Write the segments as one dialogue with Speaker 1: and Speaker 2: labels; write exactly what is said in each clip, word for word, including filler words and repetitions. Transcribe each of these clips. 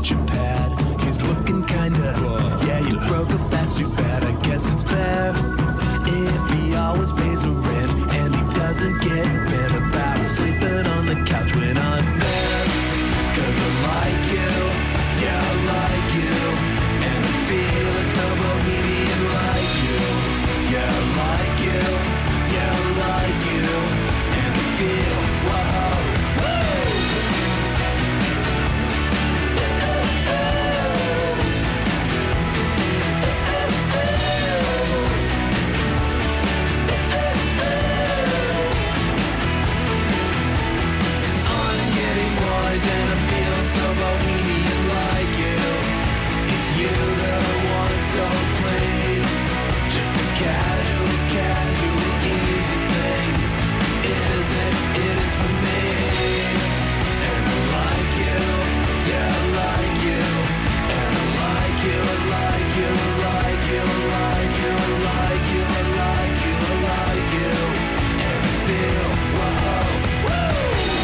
Speaker 1: your pad. He's looking kinda, yeah, you broke up, that's too bad. I guess it's fair if he always pays the rent and he doesn't get mad about sleeping on the couch when I'm there. Cause I like you, yeah, I like you, and I'm feeling so bohemian like you. Yeah, I like you, yeah, I like you, and I feel, whoa, and I feel so bohemian like you. It's you that I want, so please. Just a casual, casual, easy thing. Is it? It is for me. And I like you, yeah, I like you. And I like you, I like you, I like you, I like you, I like you, I like you, I like you. And I feel, whoa, woo!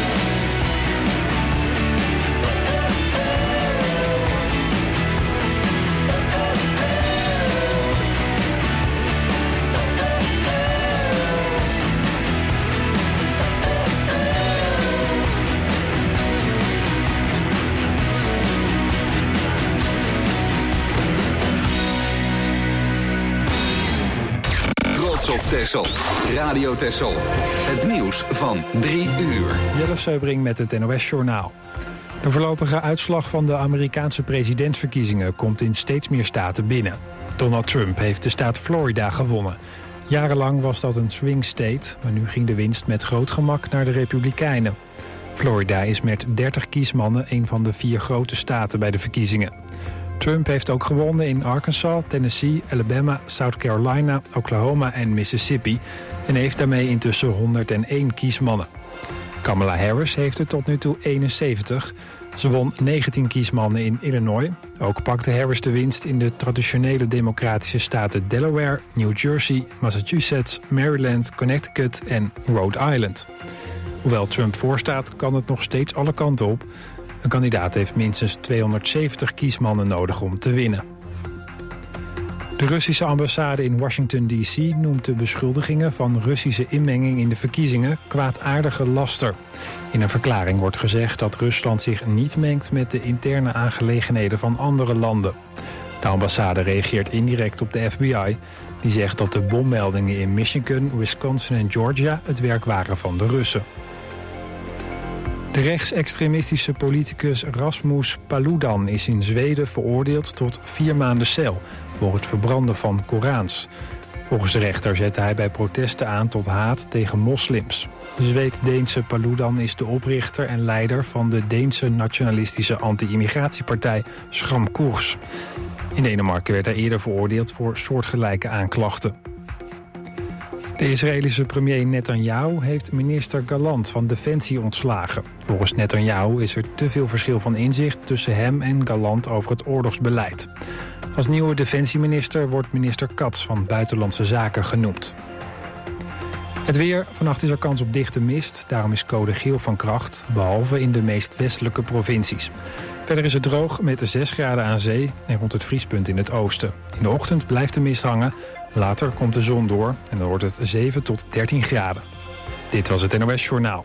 Speaker 2: Op Texel. Radio Texel. Het nieuws van drie uur.
Speaker 3: Jelle Seubring met het N O S-journaal. De voorlopige uitslag van de Amerikaanse presidentsverkiezingen komt in steeds meer staten binnen. Donald Trump heeft de staat Florida gewonnen. Jarenlang was dat een swing state, maar nu ging de winst met groot gemak naar de Republikeinen. Florida is met dertig kiesmannen een van de vier grote staten bij de verkiezingen. Trump heeft ook gewonnen in Arkansas, Tennessee, Alabama, South Carolina, Oklahoma en Mississippi en heeft daarmee intussen honderdéén kiesmannen. Kamala Harris heeft er tot nu toe eenenzeventig. Ze won negentien kiesmannen in Illinois. Ook pakte Harris de winst in de traditionele democratische staten Delaware, New Jersey, Massachusetts, Maryland, Connecticut en Rhode Island. Hoewel Trump voorstaat, kan het nog steeds alle kanten op. Een kandidaat heeft minstens tweehonderdzeventig kiesmannen nodig om te winnen. De Russische ambassade in Washington D C noemt de beschuldigingen van Russische inmenging in de verkiezingen kwaadaardige laster. In een verklaring wordt gezegd dat Rusland zich niet mengt met de interne aangelegenheden van andere landen. De ambassade reageert indirect op de F B I, die zegt dat de bommeldingen in Michigan, Wisconsin en Georgia het werk waren van de Russen. De rechtsextremistische politicus Rasmus Paludan is in Zweden veroordeeld tot vier maanden cel voor het verbranden van Korans. Volgens de rechter zette hij bij protesten aan tot haat tegen moslims. De Zweed-Deense Paludan is de oprichter en leider van de Deense nationalistische anti-immigratiepartij Stram Koers. In Denemarken werd hij eerder veroordeeld voor soortgelijke aanklachten. De Israëlische premier Netanyahu heeft minister Gallant van Defensie ontslagen. Volgens Netanyahu is er te veel verschil van inzicht tussen hem en Gallant over het oorlogsbeleid. Als nieuwe defensieminister wordt minister Katz van Buitenlandse Zaken genoemd. Het weer. Vannacht is er kans op dichte mist. Daarom is code geel van kracht, behalve in de meest westelijke provincies. Verder is het droog met zes graden aan zee en rond het vriespunt in het oosten. In de ochtend blijft de mist hangen. Later komt de zon door en dan wordt het zeven tot dertien graden. Dit was het N O S-journaal.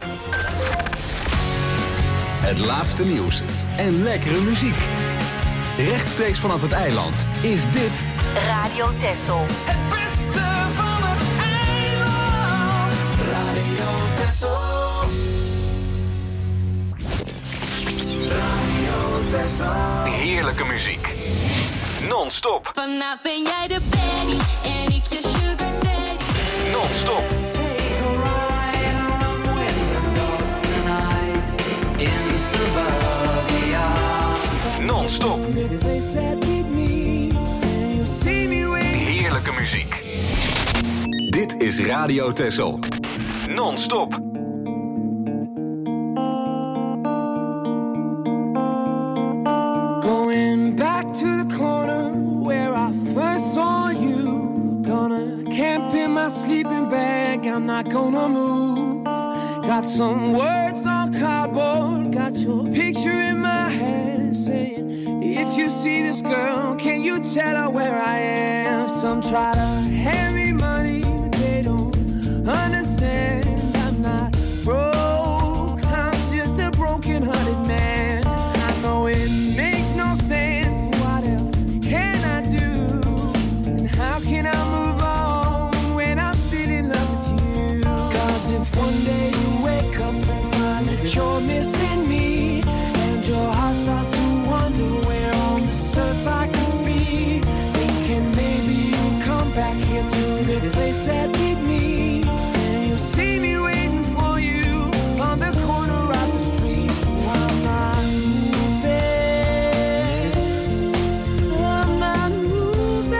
Speaker 2: Het laatste nieuws en lekkere muziek. Rechtstreeks vanaf het eiland is dit
Speaker 4: Radio Texel.
Speaker 5: Het beste van het eiland. Radio Texel. Radio Texel.
Speaker 2: Heerlijke muziek. Non-stop.
Speaker 4: Vanavond ben jij de baddie en ik je sugar daddy.
Speaker 2: Non-stop. Non-stop. Heerlijke muziek. Dit is Radio Texel. Non-stop.
Speaker 6: Going back to the corner where I first saw you. Gonna camp in my sleeping bag, I'm not gonna move. Got some words on cardboard, got your picture in my hand, saying, if you see this girl, can you tell her where I am? Some try to hand me money, but they don't understand. I'm not broke, I'm just a broken-hearted man. I know it makes no sense, but what else can I do? And how can I move on when I'm still in love with you? Cause if one day you wake up and find that you're missing me, and your heart starts to wonder where on this earth I could be, thinking maybe you'll come back here to the place that beat me, and you'll see me waiting for you on the corner of the street. So I'm not moving, I'm not moving.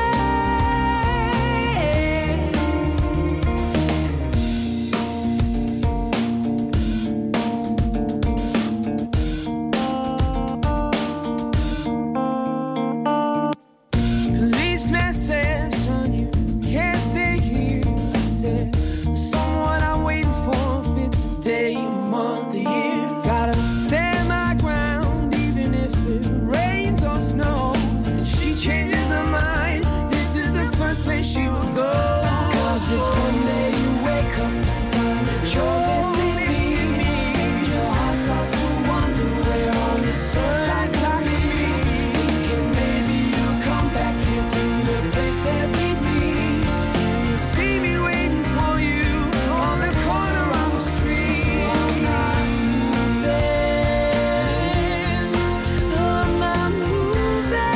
Speaker 6: Policeman said, son, you can't stay here. I said, someone I'm waiting for fits a day, a month, a year. Gotta stand my ground, even if it rains or snows. If she changes her mind, this is the first place she will go. Cause if one day you wake up and find that you're missing me, and your heart starts to wonder where on this earth I could be, thinking maybe you'll come back here to the place that beat me, and you'll see me waiting for you on the corner of the street. I'm not moving, I'm not moving,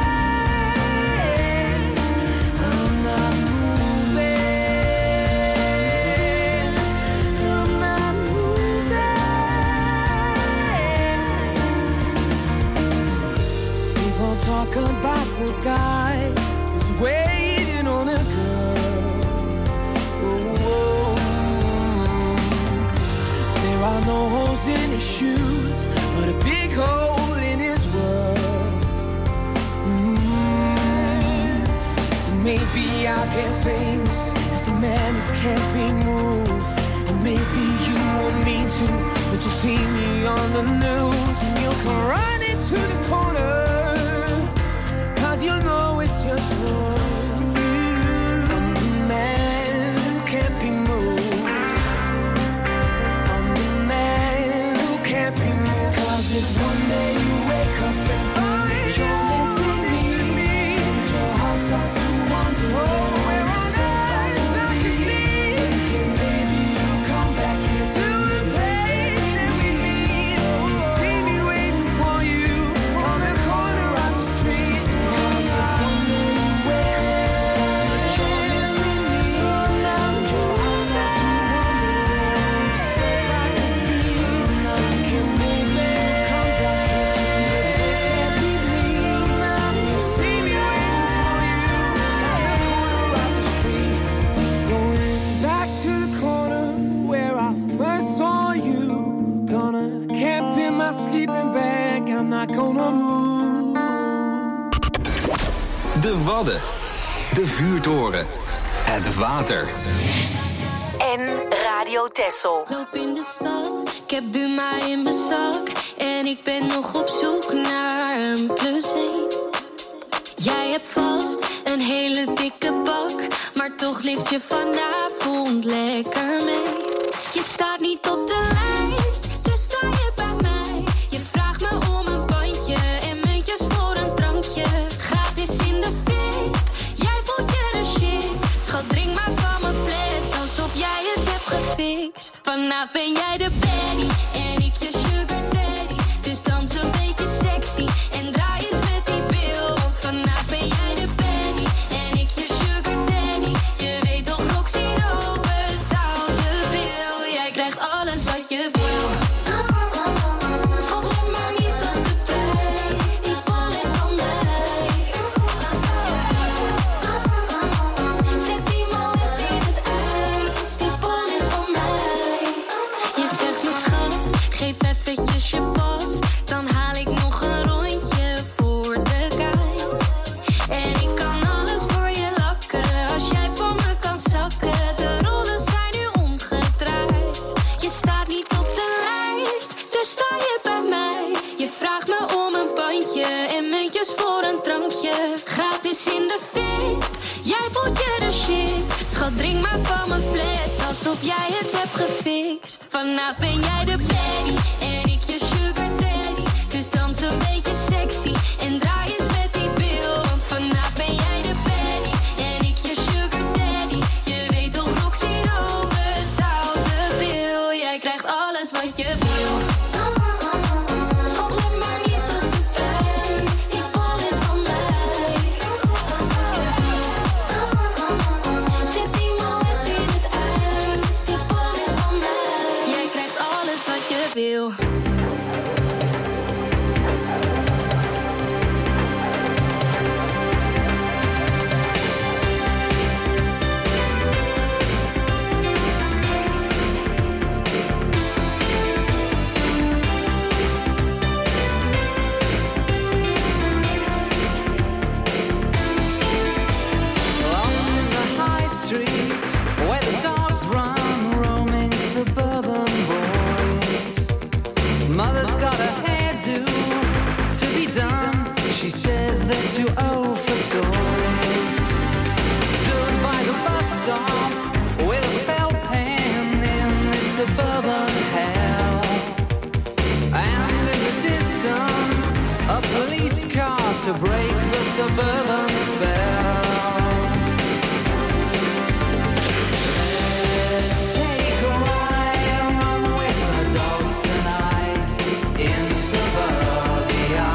Speaker 6: I'm not moving, I'm not moving. People talk about the guy who's waiting on a girl. Oh, there are no holes in his shoes, but a big hole in his world. Mm. Maybe I'll get famous as the man who can't be moved, and maybe you want me to, but you see me on the news, and you'll come running to the corner, cause you know it's just for you. I'm the man who can't be moved, I'm the man who can't be moved. Cause if one day you wake up and find that you're missing me, and your heart starts to wonder where on earth I could be, thinking maybe you'll come back here to the place that we meet, and see me waiting for you on the corner of the street. Cause if one day you wake up and you're missing me, and your heart starts to wonder where on this earth I could be, thinking maybe you'll come back here to the place that we meet, and you'll see me waiting for you on the corner of the street. Going back to the corner where I first saw you. Gonna camp in my sleeping bag, I'm not gonna move.
Speaker 2: De Wadden. De vuurtoren. Het water.
Speaker 7: En Radio Texel.
Speaker 4: Loop in de stad, ik heb Buma in mijn zak. En ik ben nog op zoek naar een plus één. Jij hebt vast een hele dikke bak, maar toch lift je vanavond lekker mee. Je staat niet op de lijst, dus sta je bij mij. Je vraagt me om een bandje en muntjes voor een drankje. Gratis in de VIP, jij voelt je de shit. Schat, drink maar van mijn fles, alsof jij het hebt gefixt. Vanavond ben jij de baddie en ik je sugar daddy. Dus dans een beetje sexy en draai eens met die bil. Want vanavond ben jij de baddie en ik je sugar daddy. Je weet toch, Roxy Rowe betaalt de bil. Jij krijgt alles wat je wil. Schat, let maar niet op de prijs, die bol is van mij. Zet die moed in het ijs, die bol is van mij. Je zegt me schat, Schat, drink maar van mijn fles, alsof jij het hebt gefixt. Vanavond ben jij de baddie en ik je sugar daddy. Dus dans een beetje sexy en draai eens met die bil. Want vanavond ben jij de baddie en ik je sugar daddy. Je weet toch, Roxy Rowe betaalt de bil. Jij krijgt alles wat je wil. Schat, let maar niet op de prijs, die bol is van mij. Zet die moed in het ijs, die bol is van mij. Jij krijgt alles wat je wil.
Speaker 1: She says that you owe for toys. Stood by the bus stop with a felt pen in this suburban hell. And in the distance, a police car to break the suburban spell. Let's take a ride and run with the dogs tonight in suburbia.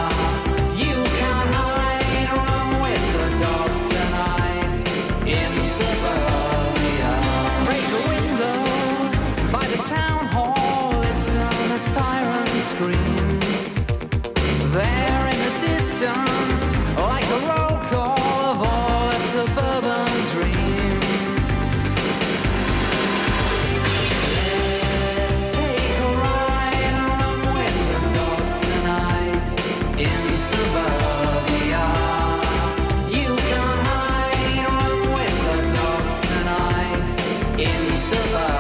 Speaker 1: Town hall, listen to siren screams. There in the distance, like a roll call of all the suburban dreams. Let's take a ride and run with the dogs tonight in suburbia. You can hide, run with the dogs tonight in suburbia.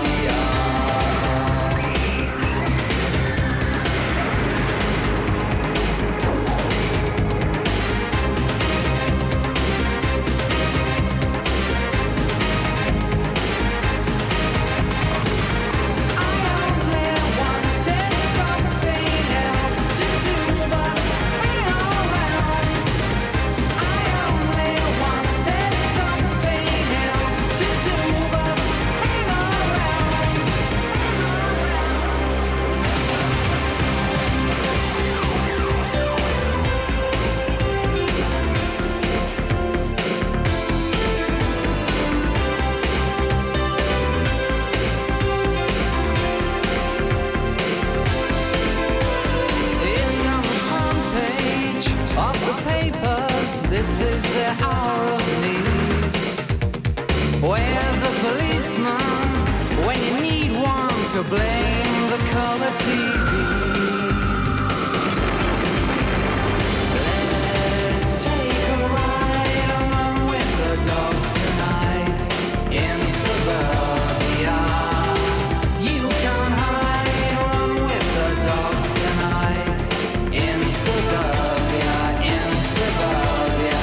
Speaker 1: This is the hour of need. Where's a policeman when you need one to blame the color T V? Let's take a ride and run with the dogs tonight in suburbia. You can hide, run with the dogs tonight in suburbia, in suburbia.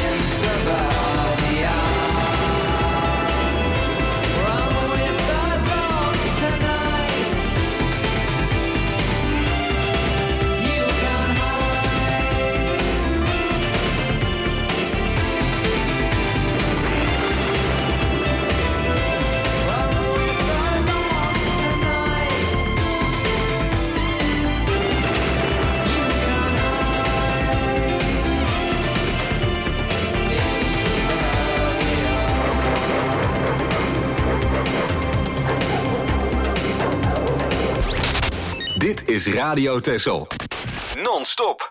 Speaker 2: Dit is Radio Texel. Non-stop.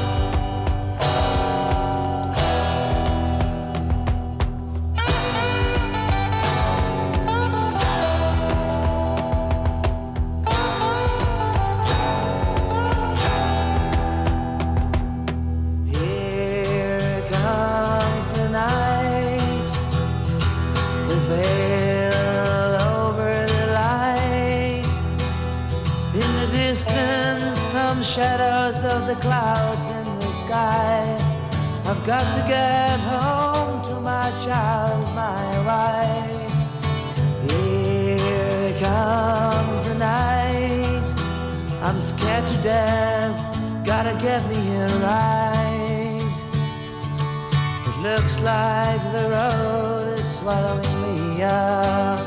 Speaker 8: Shadows of the clouds in the sky. I've got to get home to my child, my wife. death, gotta get me here right. It looks like the road is swallowing me up.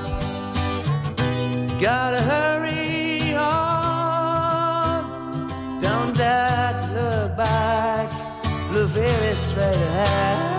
Speaker 8: Gotta hurry on, don't dare to look back, blue very straight ahead.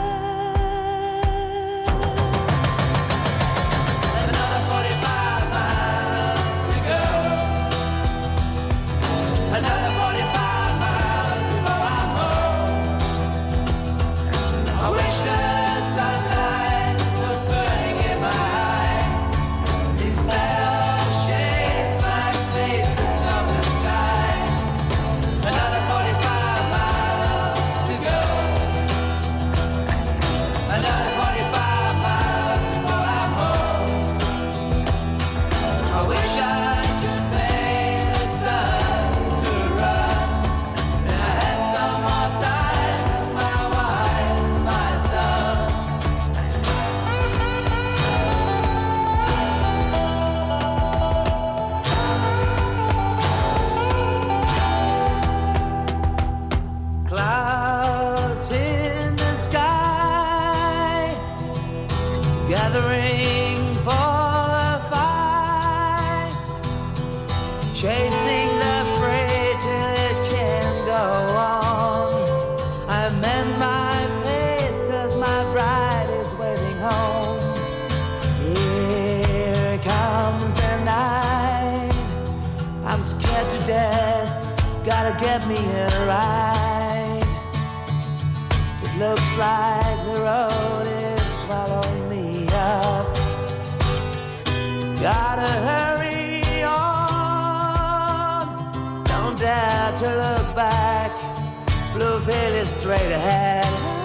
Speaker 8: Get me here right. It looks like the road is swallowing me up. Gotta hurry on, don't dare to look back, blue veil is straight ahead.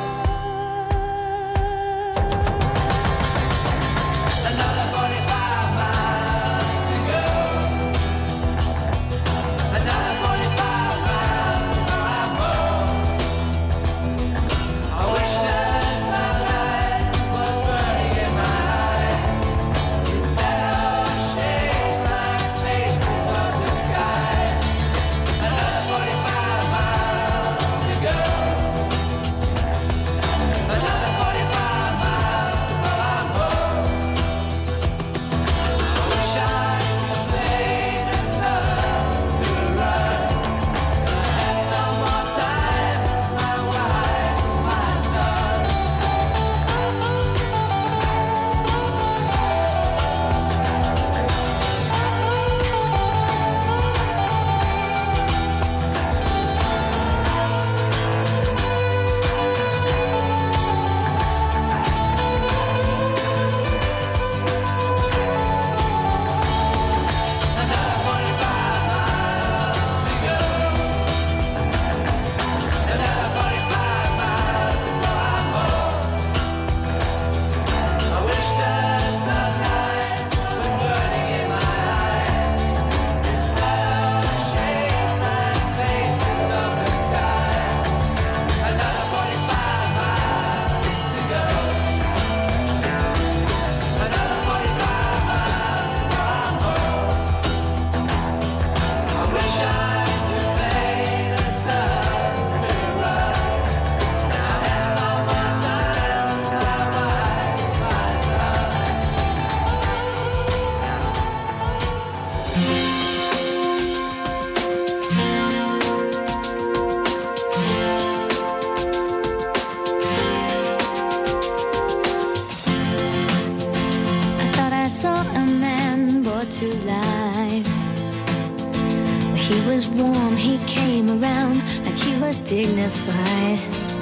Speaker 9: Dignified.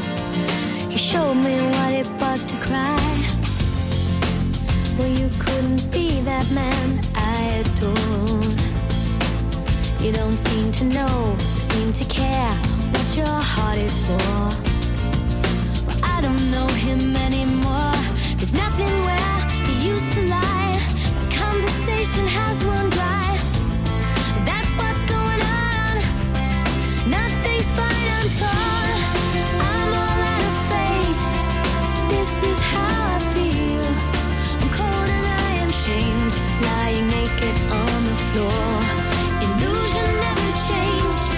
Speaker 9: He showed me what it was to cry. Well, you couldn't be that man I adored. You don't seem to know, seem to care what your heart is for. Well, I don't know him anymore. There's nothing where he used to lie. My conversation has run dry. That's what's going on. Nothing's fine, I'm torn. I'm all out of faith. This is how I feel. I'm cold and I am shamed, lying naked on the floor. Illusion never changed.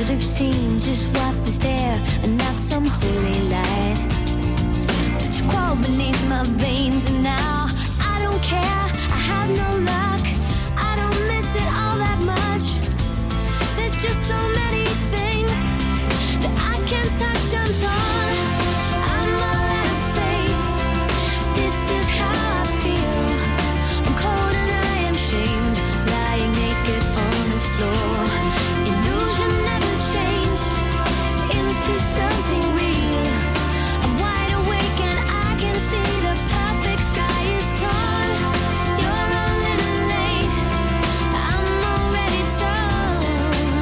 Speaker 9: should have seen just what was there and not some holy light. But you crawled beneath my veins and now I don't care, I have no luck. I don't miss it all that much. There's just so many things that I can't touch. I'm torn, I'm all out of faith. This is how I feel. I'm cold and I am shamed, lying naked on the floor. Illusion never changed into something real. I'm wide awake and I can see the perfect sky is torn. You're a little late, I'm already torn.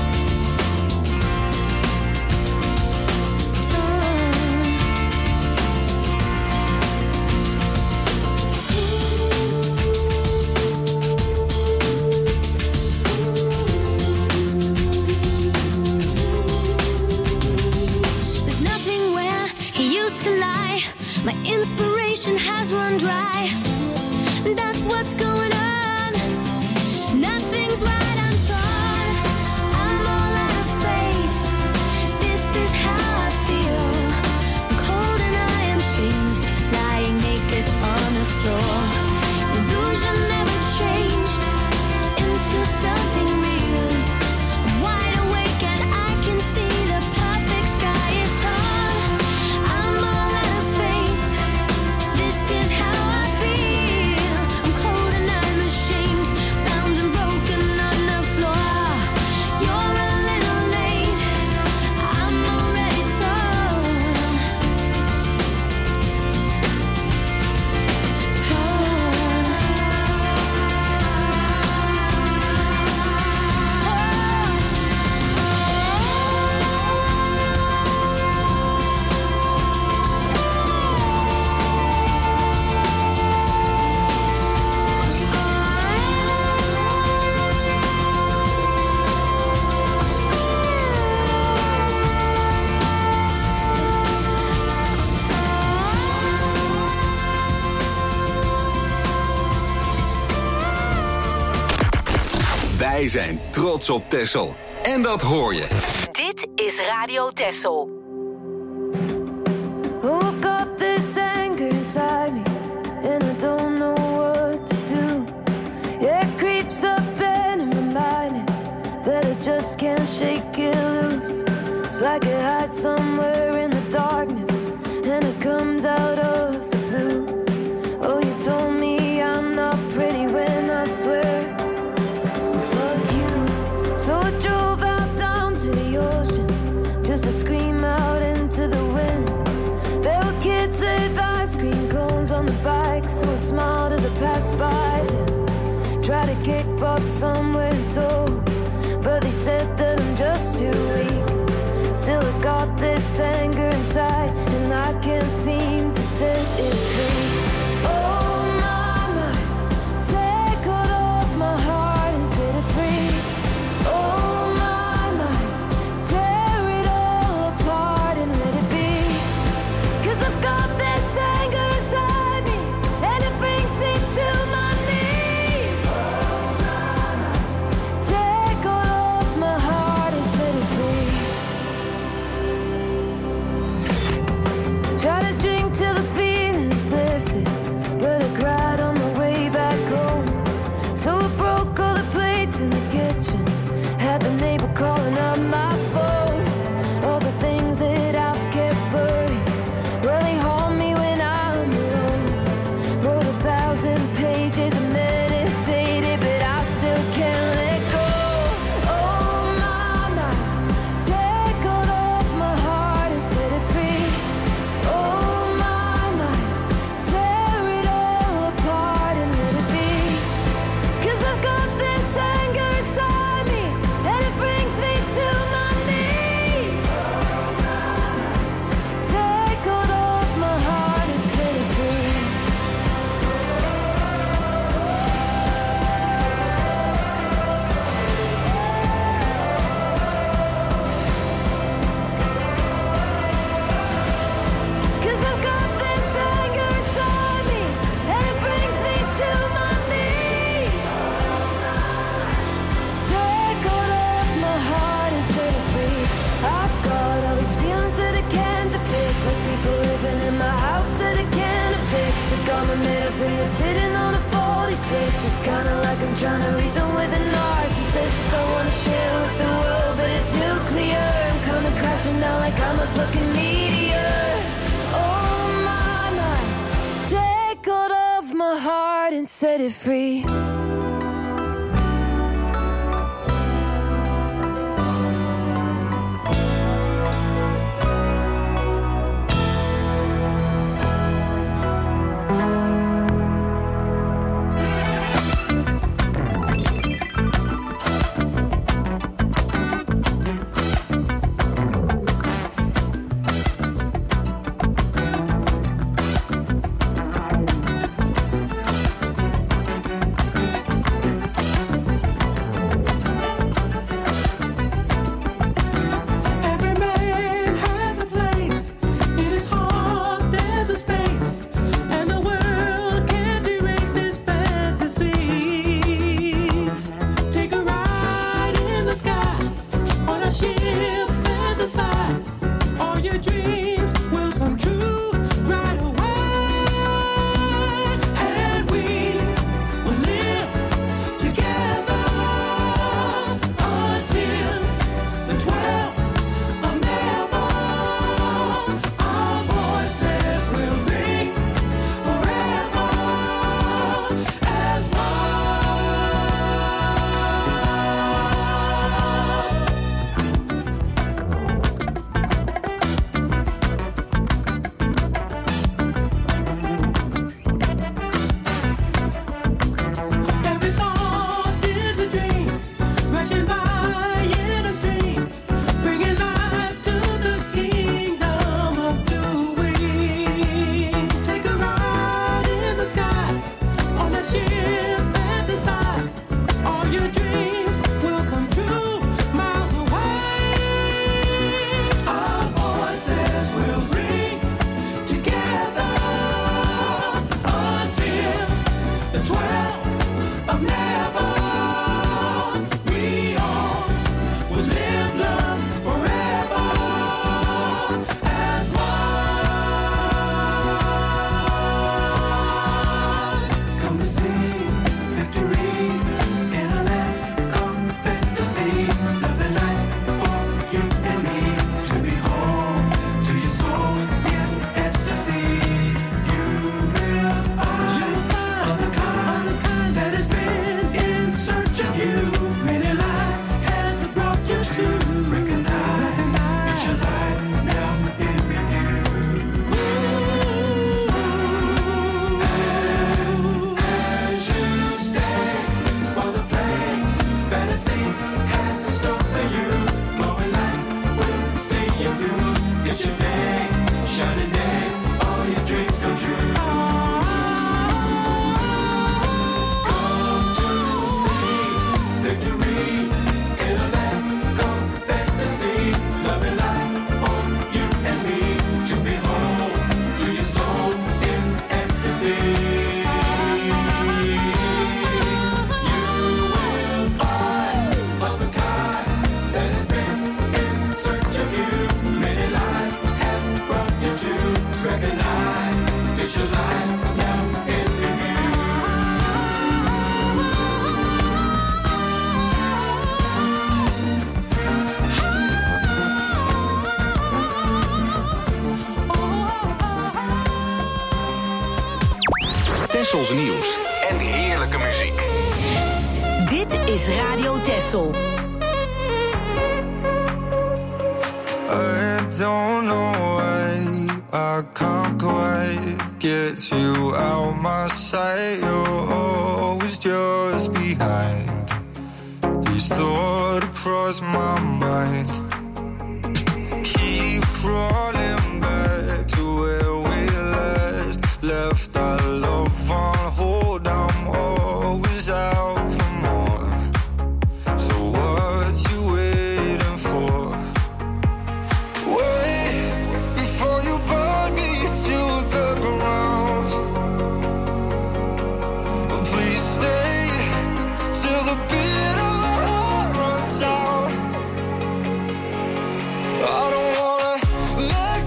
Speaker 9: There's nothing where he used to lie. My inspiration has run dry. That's what's going on. Nothing's right, I'm torn. I'm all out of faith. This is how I feel. I'm cold and I am shamed, lying naked on the floor. Illusion never changed into something real. I'm wide awake and I can see the perfect sky is torn. I'm all out of faith. This is how I feel. I'm cold and I'm ashamed, bound and broken on the floor. You're a little late, I'm already torn.
Speaker 2: Wij zijn trots op Texel. En dat hoor je.
Speaker 7: Dit is Radio Texel.
Speaker 10: Who've got this anger inside me, and I don't know what to do. Yeah, it creeps up and I'm reminded that I just can't shake it loose. It's like it hides somewhere in the darkness, and it comes out of the blue. Oh, you told me I'm not pretty when I swear, well, fuck you. So I drove out down to the ocean just to scream out into the wind. There were kids with ice cream cones on the bike, so I smiled as I passed by them. Tried to kickbox somewhere in Seoul, but they said that I'm just too weak. Still I got this anger inside, and I can't seem to set it free. Oh my, my, take hold of my heart and set it free. Oh my, my, tear it all apart and let it be. 'Cause I've got this anger inside me, and it brings me to my knees. Oh my, my, take hold of my heart. a minute for you sitting on a forty-six. Just kinda like I'm trying to reason with a narcissist. I wanna share with the world, but it's nuclear. I'm coming crashing down like I'm a fucking meteor. Oh my, my, take hold of my heart and set it free.
Speaker 2: Tessel's nieuws en heerlijke muziek.
Speaker 7: Dit is Radio Tessel.
Speaker 11: I don't know why I can't quite get you out my sight. You're always just behind. These thoughts across my mind keep crawling back to where we last left our love on hold. I'm always out for more. So what you waiting for? Wait before you burn me to the ground. Please stay till the beat of my heart runs out. I don't wanna let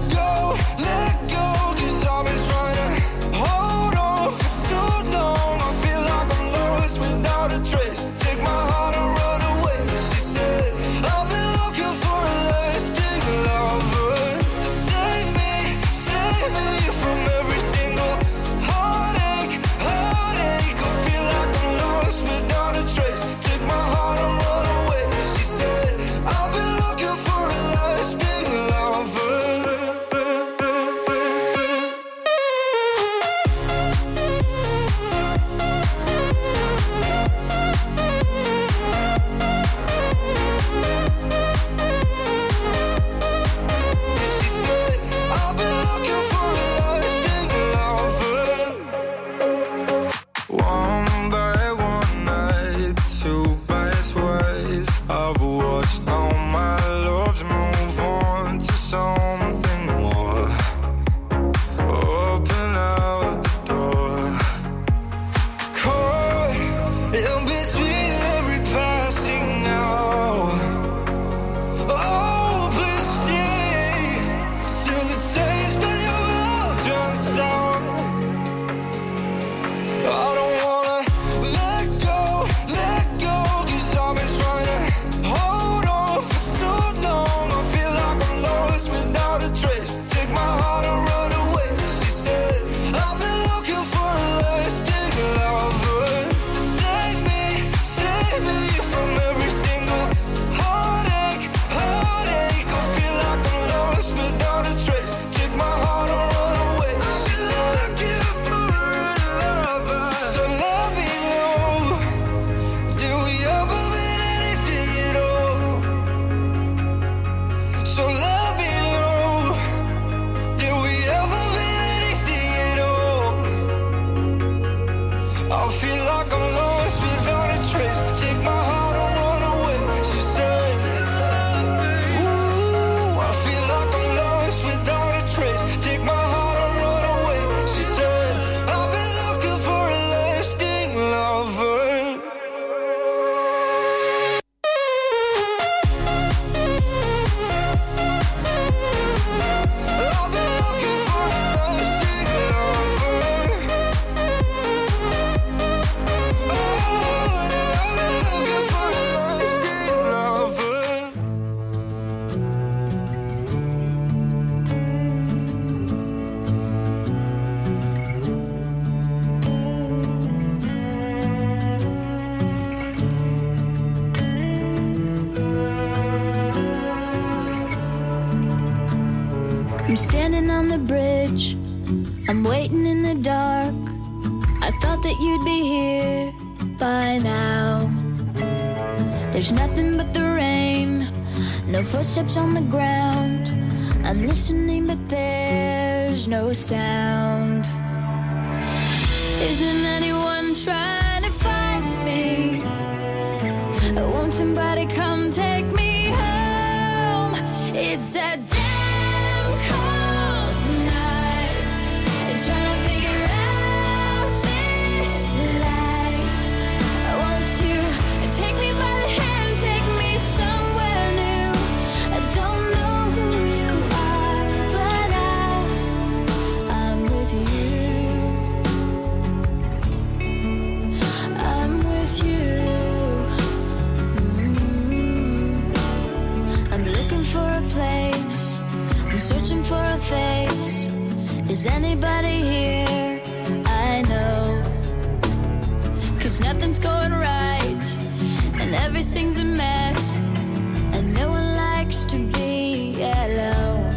Speaker 9: I'm standing on the bridge, I'm waiting in the dark. I thought that you'd be here by now. There's nothing but the rain, no footsteps on the ground. I'm listening but there's no sound. Isn't anyone trying to find me? Won't somebody come take me home? It's that damn cold night, trying to figure out this life. Won't you take me by the hand, take me somewhere new? I don't know who you are, but I, I'm with you. I'm with you. Mm-hmm. I'm looking for a place, I'm searching for a face. Is anybody here? I know. 'Cause nothing's going right, and everything's a mess, and no one likes to be alone.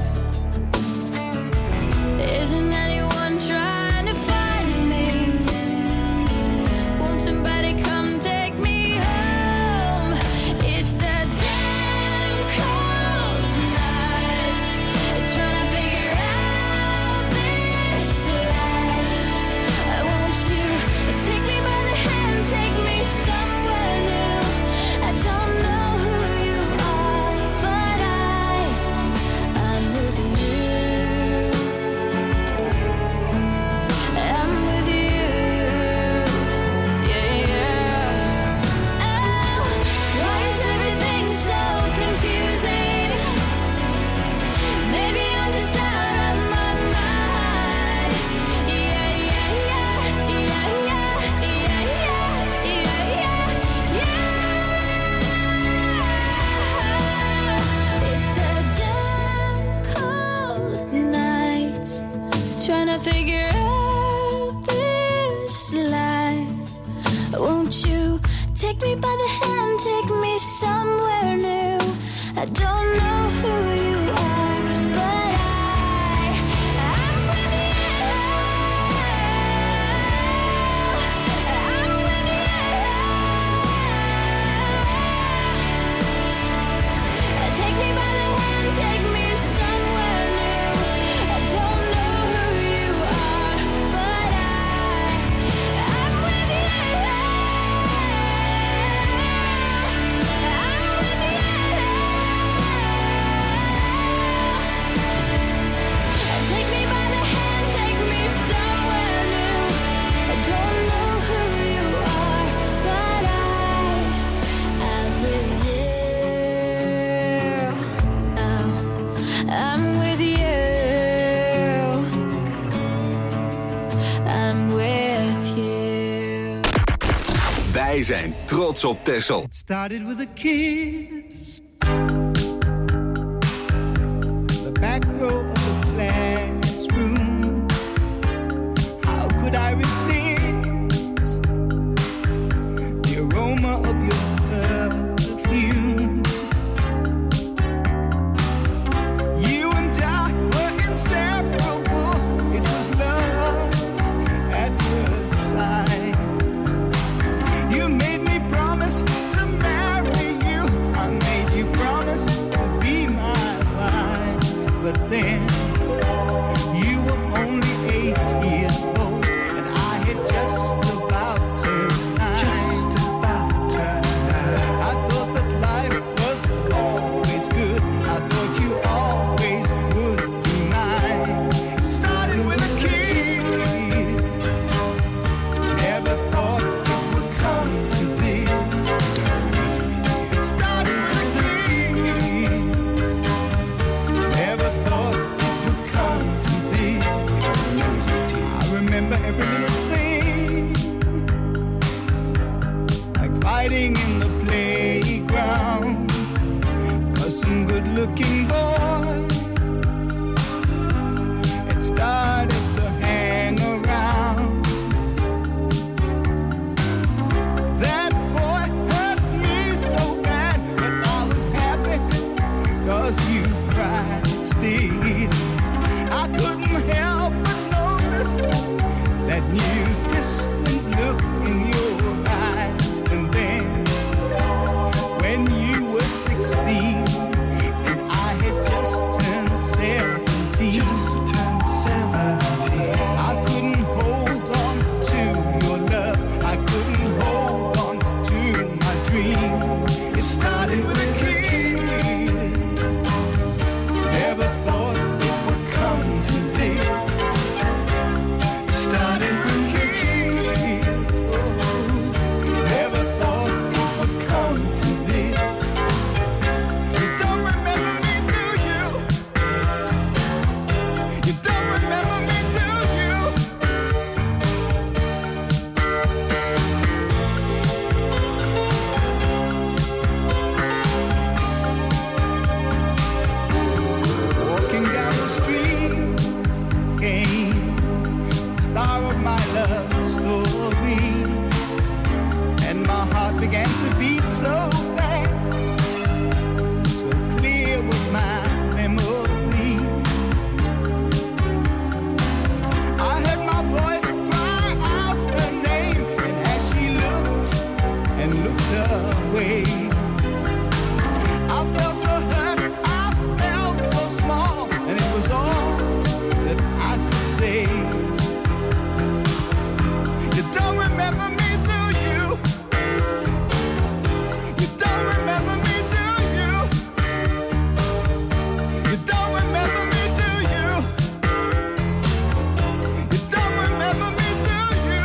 Speaker 9: Isn't anyone trying to find me? Won't somebody come take me home? It's a damn cold night, trying to figure out this life. Won't you take me by the hand, take me somewhere new? I don't know who you are, but I, I'm with you. I'm with you. Yeah, yeah. Oh, why is everything so confusing? Maybe I'm just out of my mind. Yeah, yeah, yeah, yeah, yeah, yeah, yeah, yeah, yeah. It's a damn cold night, trying to figure out this life. Won't you take me by the hand, take me somewhere new? I don't know who you are, but I, I'm with you. I'm with you. Take me by the hand, take me somewhere new. I don't know who you are, but I, I'm with you. I'm with you. Take me by the hand, take me somewhere new. I don't know who you are, but I, I'm with you. Oh, I'm with you. I'm with you.
Speaker 2: Wij zijn trots op Texel.
Speaker 5: Started with a kiss. The back row of the classroom. How could I resist the aroma of your perfume? You and I were inseparable. It was love at first sight. You made me promise to marry you. I made you promise to be my wife. But then you were only eight years old, and I had just about turned nine. Just about turned nine. I thought that life was always good. I thought you always would be mine. Started with a kiss. Never thought it would come to this. It started with a kiss. Never thought it would come to this. I remember every little thing, like fighting in the playground, 'cause some good-looking boy had started to hang around. That boy hurt me so bad, but I was happy 'cause you cried still. I couldn't help but notice that new distant look in your eyes. And then, when you were sixteen and I had just turned seventeen, just turned seventeen, I couldn't hold on to your love. I couldn't hold on to my dream. It started with a kiss. Never thought it would come to this. It started with a kiss. Oh, never thought it would come to this. You don't remember me, do you? You don't remember me, do you? Walking down the streets came the star of my love story, and my heart began to beat so fast, so clear was my memory. I heard my voice cry out her name, and as she looked and looked away, I felt so hurt, I felt so small, and it was all that I could say. You don't remember me, do you? You don't remember me, do you? You don't remember me, do you? You don't remember me, do you?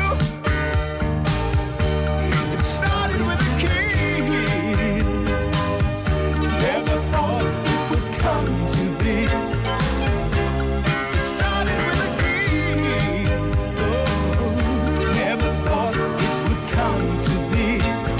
Speaker 5: It started with a kiss. Never thought it would come to this. It started with a kiss. Oh, never thought it would come to this.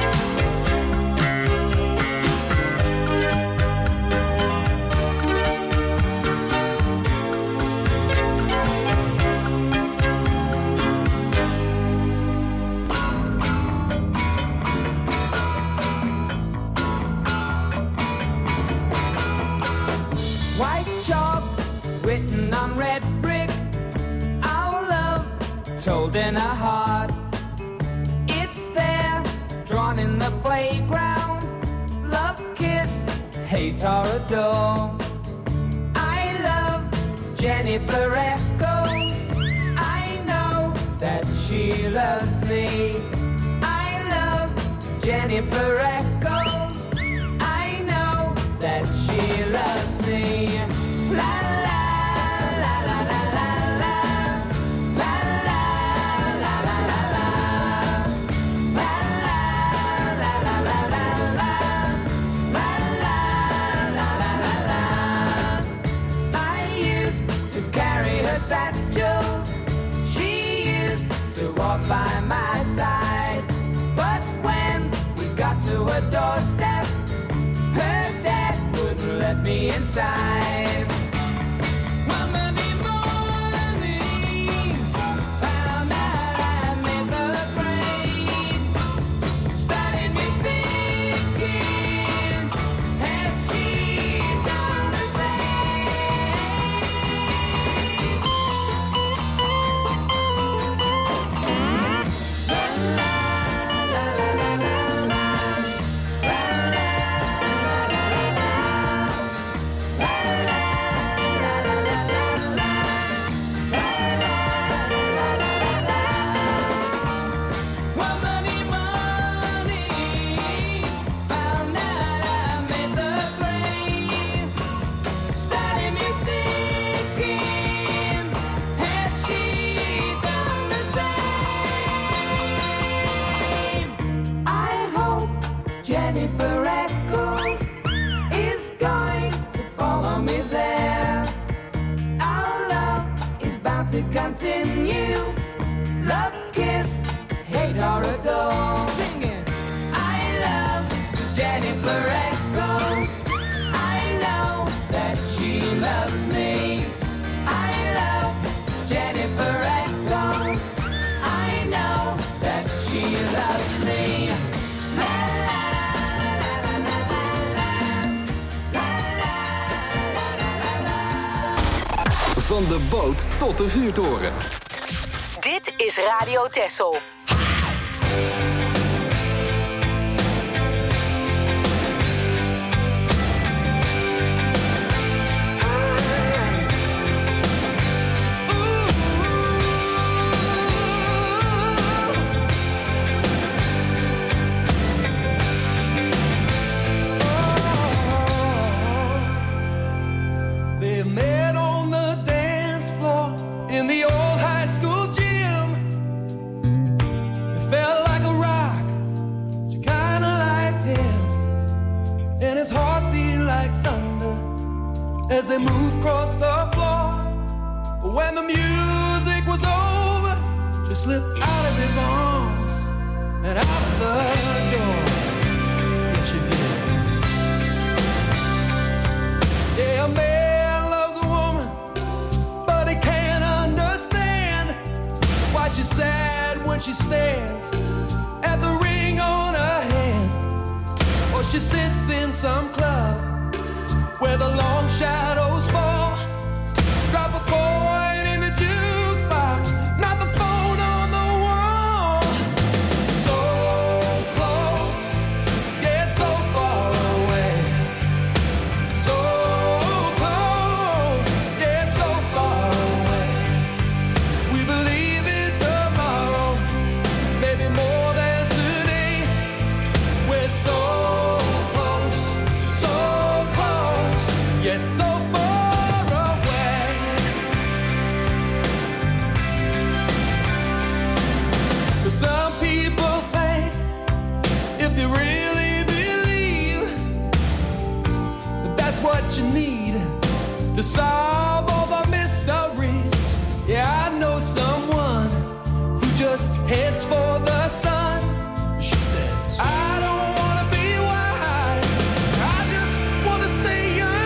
Speaker 6: White chalk written on red brick, our love told in a heart. It's there, drawn in the playground. Love, kiss, hate or adore. I love Jennifer Echoes. I know that she loves me. I love Jennifer Echoes. I know that she loves me. La la la la la la la. La la la la la la. La la la la la la la. La la la la la la. I used to carry her satchels. She used to walk by my side. But when we got to her doorstep, her dad wouldn't let me inside. One Monday morning, found out I made the grade. Started me thinking, had she done the Jennifer Echoes is going to follow me there. Our love is bound to continue. Love, kiss, hate or adore. Singing, I love Jennifer Echoes. I know that she loves me. I love Jennifer Echoes. I know that she loves me.
Speaker 2: Van de boot tot de vuurtoren.
Speaker 7: Dit is Radio Texel.
Speaker 12: As they moved across the floor, when the music was over, she slipped out of his arms and out of the door. Yes, she did. Yeah, a man loves a woman, but he can't understand why she's sad when she stares at the ring on her hand, or she sits in some club where the long shadows fall. Drop a coin in the jukebox, not the phone on the wall. So close, yet so far away. So close, yet so far away. We believe in tomorrow, maybe more than today. We're so yet so far away. But some people think if they really believe that that's what you need to solve all the mysteries. Yeah, I know someone who just heads for the sun. She says, I don't wanna be wise, I just wanna stay young.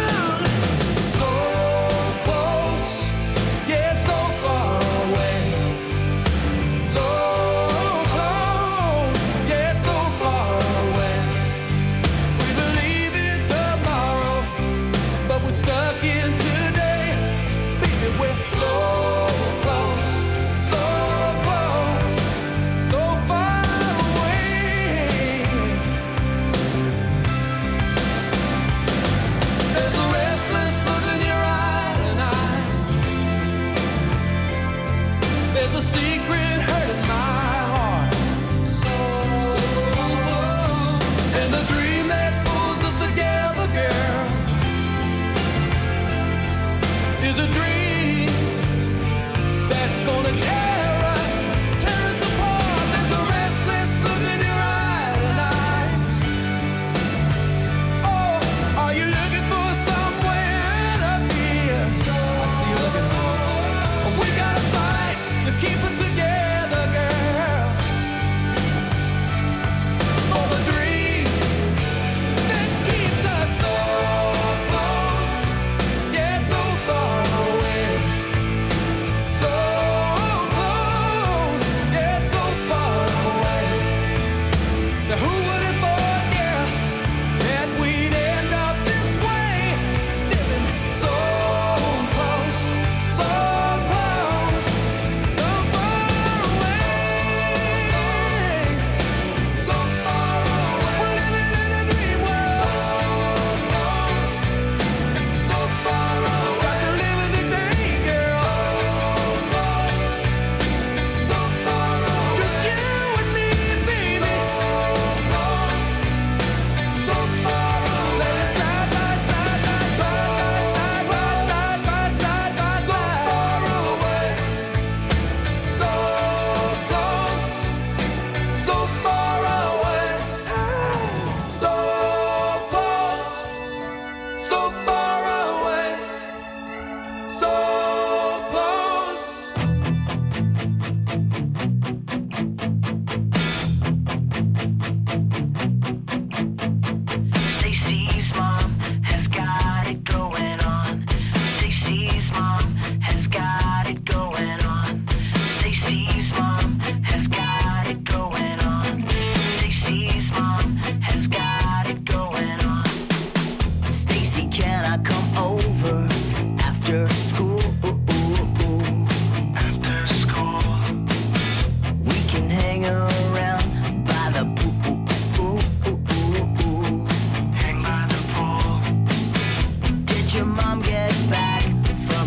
Speaker 12: Away.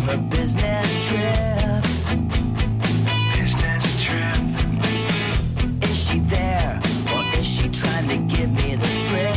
Speaker 8: her business trip. Business trip. Is she there or is she trying to give me the slip?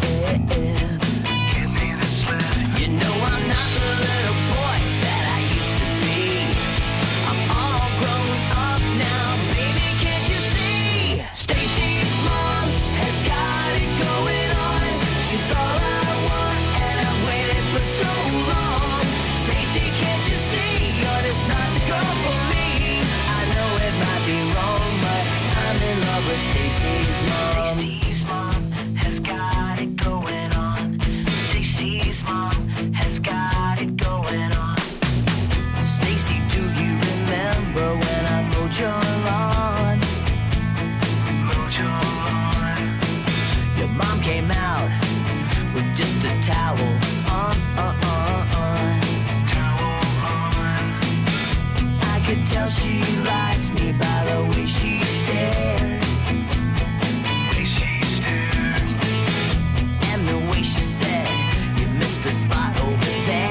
Speaker 8: Give me the slip. You know I'm not the little boy that I used to be. I'm all grown up now, baby, can't you see? Stacy's mom has got it going on. She's all I want and I've waited for so long. Stacy, can't you see? You're just not the girl for me. I know it might be wrong, but I'm in love with Stacy's mom. Stacy's mom has got it going on. Stacy's mom has got it going on. Stacy, do you remember when I mowed your lawn? Mowed your lawn. Your mom came out with just a towel on, on, on. Towel on. I could tell she liked me by the way she stared. Way she stared. And the way she said, you missed a spot over there.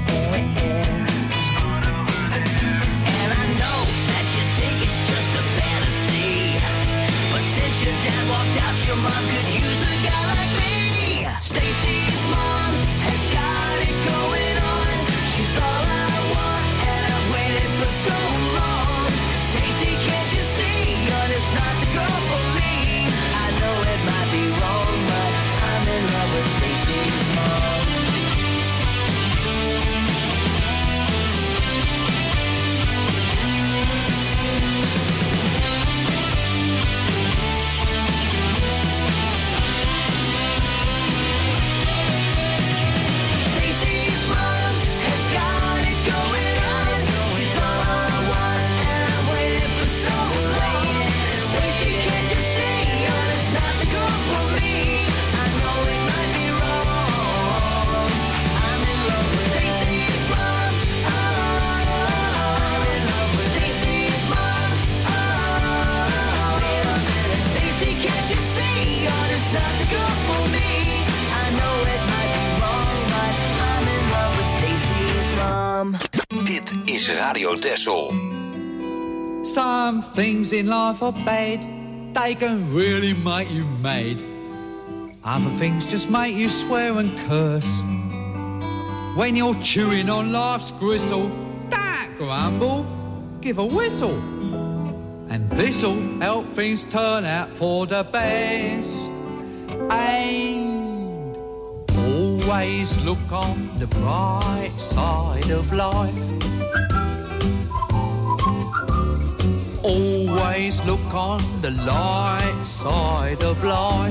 Speaker 8: And I know that you think it's just a fantasy, but since your dad walked out, your mom could use a guy like me. Stacy's mom has got it going on. She's all I want and I've waited for so long. Stacy, can't you see? You're just not the girl for me. I know it might be wrong, but I'm in love with Stacy's mom. Stacy's mom has got it going on. She's all I want and I've waited for so long. Stacy, can't you see? You're just not the girl for me. I know it might be wrong. I'm in love with Stacy's mom. I'm in love with Stacy's mom. Stacy, can't you see? You're just not the girl for me. I know it might be wrong, but I'm in love with Stacy's mom.
Speaker 2: Dit is Radio Texel.
Speaker 13: Some things in life are bad, they can really make you mad. Other things just make you swear and curse. When you're chewing on life's gristle, don't grumble, give a whistle. And this'll help things turn out for the best. And always look on the bright side of life. Always look on the light side of life.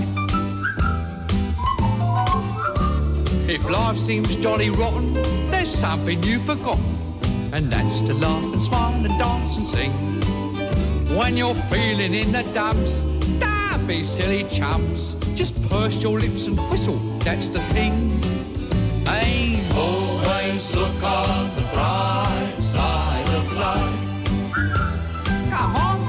Speaker 13: If life seems jolly rotten, there's something you've forgotten, and that's to laugh and smile and dance and sing. When you're feeling in the dumps, don't be silly chumps. Just purse your lips and whistle, that's the thing. Hey, always look on the bright side of life. Come on.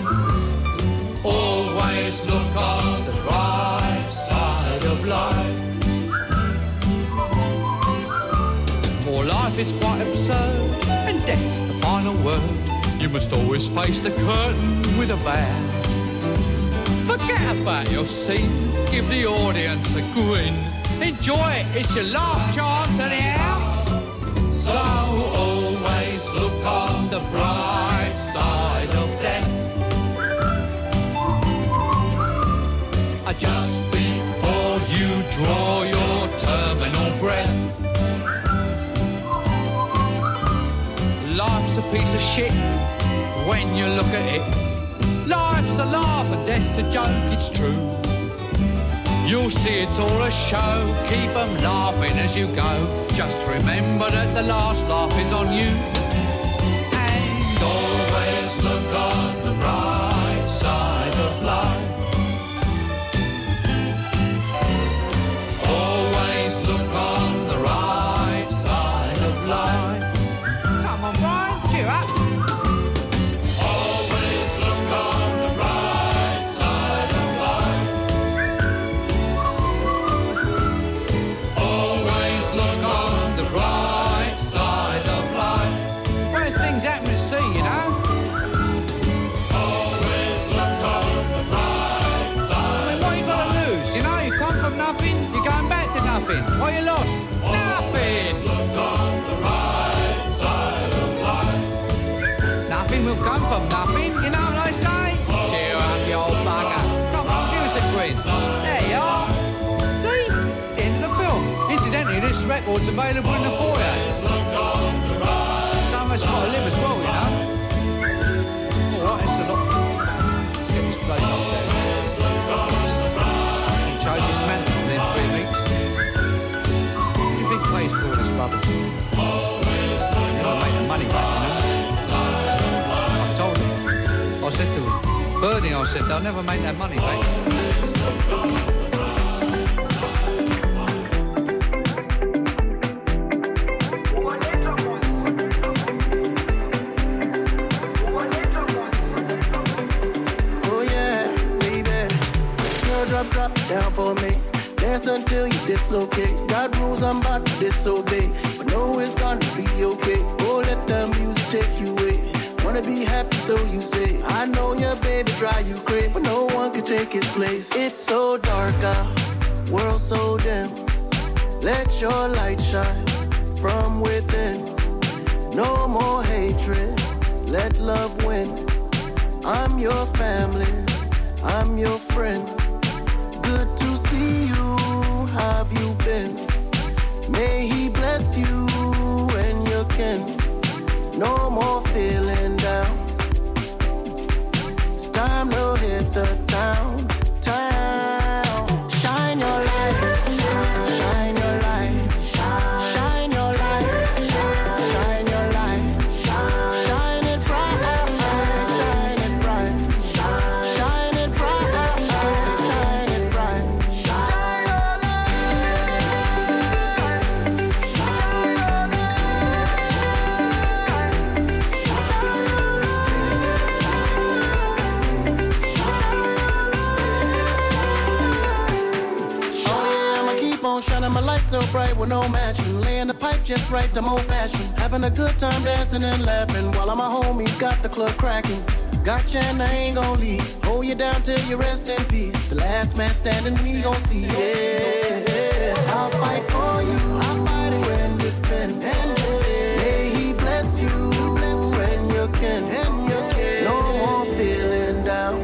Speaker 13: Always look on the bright side of life. For life is quite absurd, and death's the final word. You must always face the curtain with a bow. Forget about your scene, give the audience a grin. Enjoy it, it's your last chance anyhow. So always look on the bright side of death. Just before you draw your terminal breath. Life's a piece of shit when you look at it. Life's a laugh and death's a joke, it's true. You'll see it's all a show, keep them laughing as you go. Just remember that the last laugh is on you. And always look on the bright side of life. Always look on the right side of life. Come on, Brian, cheer up. Always look on the right side of life. Always look on the right side of life. from nothing, you know what I say? Cheer up, you old bugger. Come on, give us a quiz. There you are. See? It's the end of the film. Incidentally, this record's available in the foyer. Some of us got to live as well, you know. All right, it's a lot. Let's get this place up there. Change this man within three weeks. What do you think pays for all this rubbish? Never make the money back, you know. I told him. I said to him, Bernie, I said, they'll never make that money back.
Speaker 14: Drop down for me. Dance until you dislocate. Got rules I'm about to disobey, but know it's gonna be okay. Oh, let the music take you away. Wanna be happy, so you say. I know your baby drive you crazy, but no one can take his place. It's so dark out, world so dim. Let your light shine from within. No more hatred, let love win. I'm your family, I'm your friend. Good to see you, how have you been? May he bless you and your kin. No more feeling down. It's time to hit the town, town. Shine your light, shine your light, shine your light, shine your light, shine it bright, shine it bright, shine it bright, shine it bright. Shining my light so bright with no matching. Laying the pipe just right, I'm old fashioned. Having a good time dancing and laughing while all my homies got the club cracking. Gotcha and I ain't gon' leave. Hold you down till you rest in peace. The last man standing, we gon' see. Yeah, I'll fight for you. I'll fight it when defend. And may he bless you, bless when you can. No more feeling down.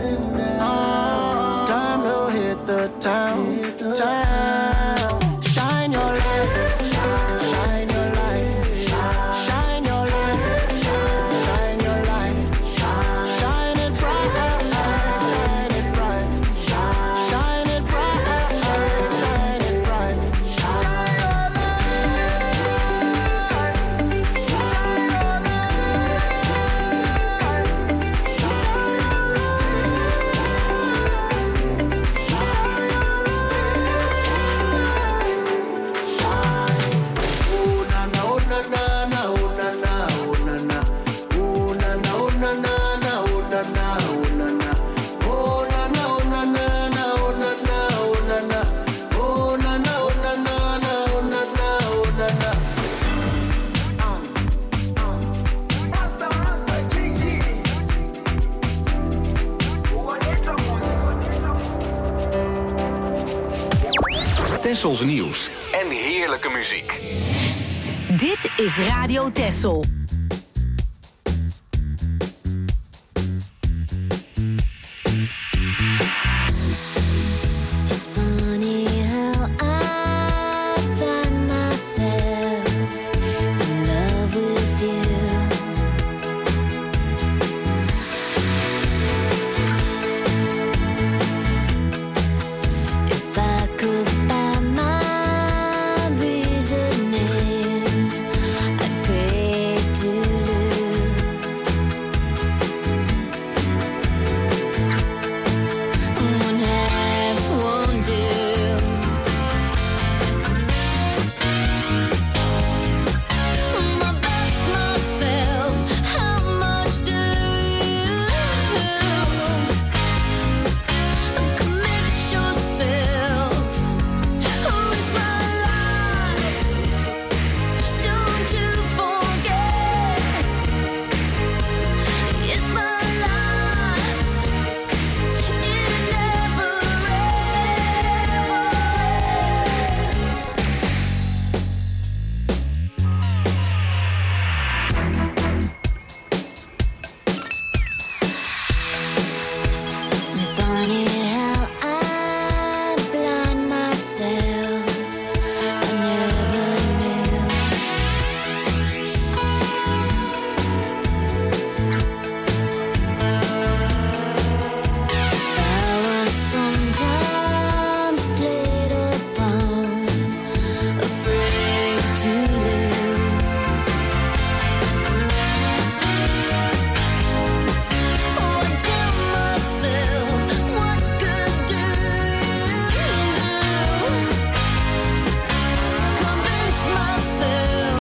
Speaker 14: It's time to hit the town, town. Shine your light, shine your light, shine your light, shine your light, shine it bright, shine it bright, shine it bright, shine it bright, shine your
Speaker 2: Tessels nieuws en heerlijke muziek.
Speaker 7: Dit is Radio Tessel.